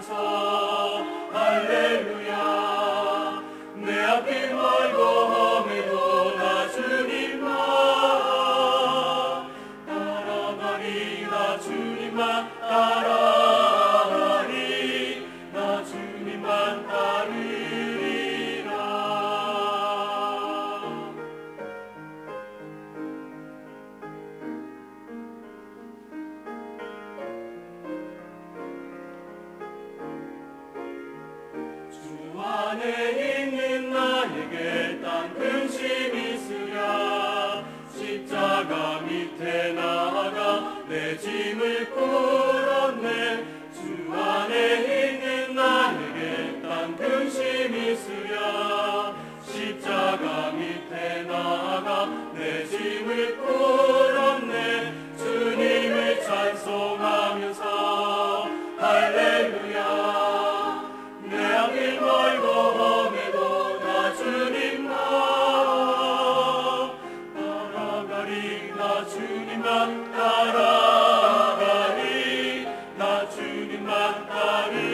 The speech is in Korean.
찬송하면서 할렐루야. 내 앞길 멀고 험해도 나 주님만 따라가리. 나 주님만 따라가리. 나 주님만 따르리라. 주 안에 있는 나에게 딴 근심 있으랴. 십자가 밑에 나아가 내 짐을 풀었네. 주 안에 있는 나에게 딴 근심 있으랴. 십자가 밑에 나아가 내 짐을 풀었네. 주님을 찬송하면서 할렐루야. 내 앞길 멀고 험해도 나 주님만 따라가리. 나 주님만 따라가리. 나 주님만 따르리.